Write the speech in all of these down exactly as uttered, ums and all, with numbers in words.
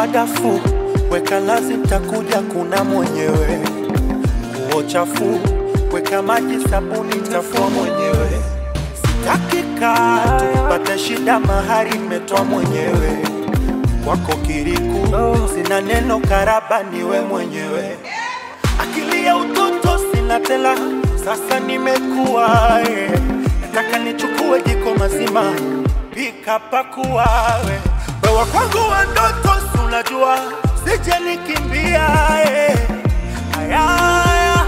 madafu, weka lazi takuja kuna mwenyewe. Nguo chafu, weka maji sabuni tafua mwenyewe. Stakika, tupate shida mahari metoa mwenyewe. Wako kiriku, sina neno karaba niwe mwenyewe. Akili ya utoto sina tela, sasa nimekuwa eh. Nataka nichukue jiko mazima, pika pakua we. Wewa kwangu wa ndoto unajua, sije nikimbia eh. Ayaya,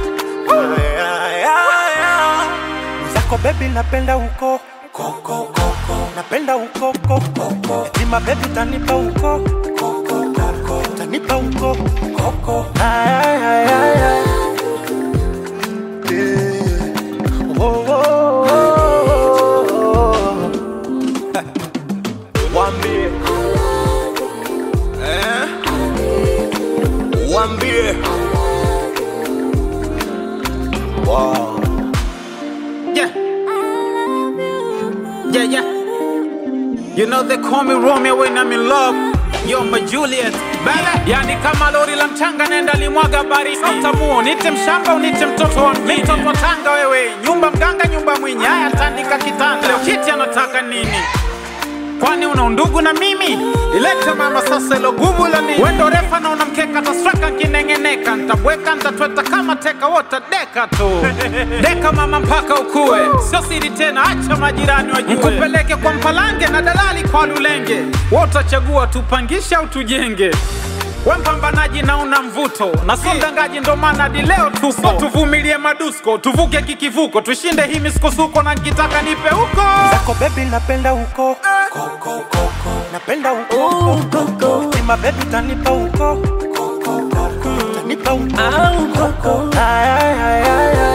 ayaya. Mzako baby napenda uko koko koko, napenda uko koko. Etima baby tanipa uko koko koko, tanipa uko koko. Ayaya. Oh, oh, oh, oh. Wambie eh? Wambie wow. Yeah. Yeah, yeah. You know they call me Romeo when I'm in love. You're my Juliet, baby. Yani kama lori la mchanga nenda limwaga baridi. Utamuo, nite mshamba unite mtoto wa mjini. Mtoto wa tanga wewe, nyumba mganga nyumba mwenye. Haya tandika kitanda, leo kiti anataka nini? Kwani una undugu na mimi? Ilete mama sasa ilo gubu la nini? Wendo refa na unamkeka tasraka kinengeneka. Ntabweka ntatweta kama teka wota deka tu. Deka mama mpaka ukue, sio siri tena acha majirani wajue. Mkupeleke kwa mpalange na dalali kwa lulenge. Wota chagua tupangisha au tujenge. Wempambanaji na una mvuto na sondangaji ndo maana di leo tupo. So tuvumilie madusko, tuvuke kikivuko, tushinde hii misukosuko na nikitaka nipe uko. Zako baby napenda uko koko koko, napenda uko koko. Tima baby tanipa uko koko koko, tanipa uko koko. Ay ay ay ay.